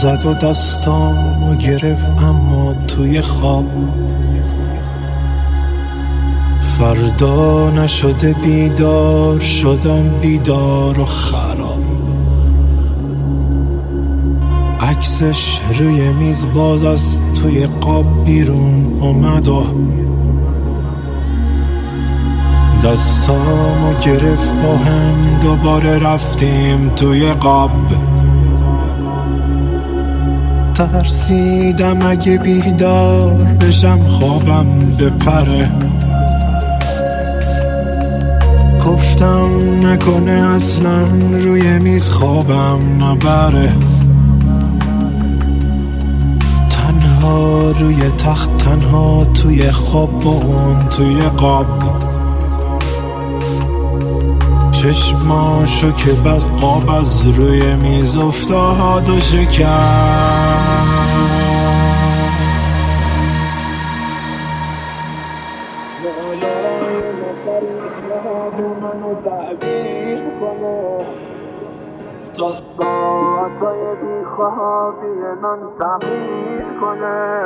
زد و دستامو گرفت اما توی خواب فردا نشده بیدار شدم بیدار و خراب عکسش روی میز باز از توی قاب بیرون اومد و دستامو گرفت با هم دوباره رفتیم توی قاب ترسیدم اگه بیدار بشم خوابم بپره گفتم نکنه اصلا روی میز خوابم نبره تنها روی تخت تنها توی خواب با اون توی قاب چشماشو که بس قاب از روی میز افتاد و شکست منو تعبیر کنه تا ساعتای بیخوابی من تغییر کنه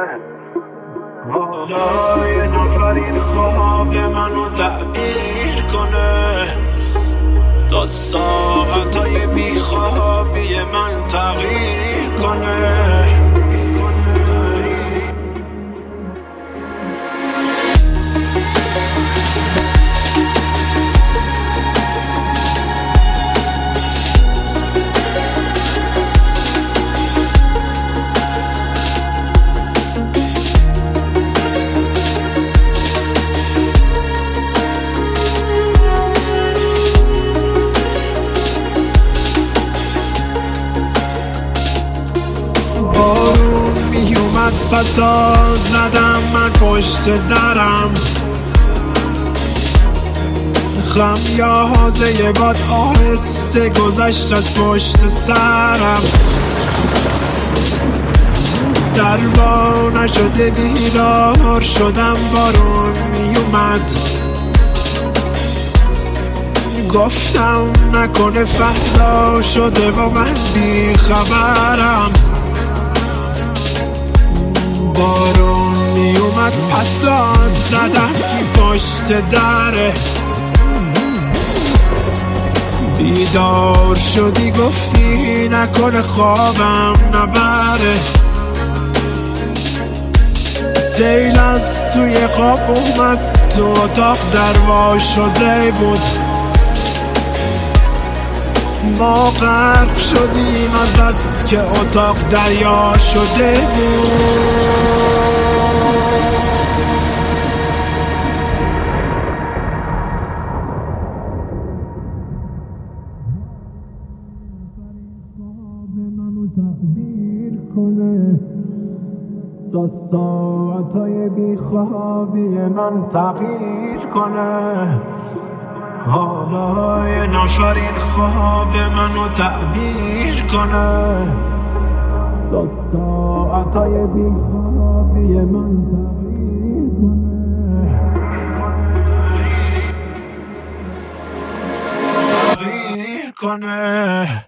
حالا یه نفر این خواب منو تعبیر کنه تا ساعتای بیخوابی من تغییر کنه پس داد زدم من پشت درم خمیازه باد آهسته گذشت از پشت سرم دربا نشده بیدار شدم بارون میومد گفتم نکنه فردا شده و من بیخبرم بارون میومد پس داد زدم کی پشت دره بیدار شدی گفتی نکنه خوابم نبره سیل از توی قاب اومد تو اتاق دروا شده بود ما غرق شدیم از بس که اتاق دریا شده بود تعبیر کنه تا ساعتای بیخوابی من تغییر کنه حالا یه نفر این خواب منو تعبیر کنه تا ساعتای بیخوابی من تغییر کنه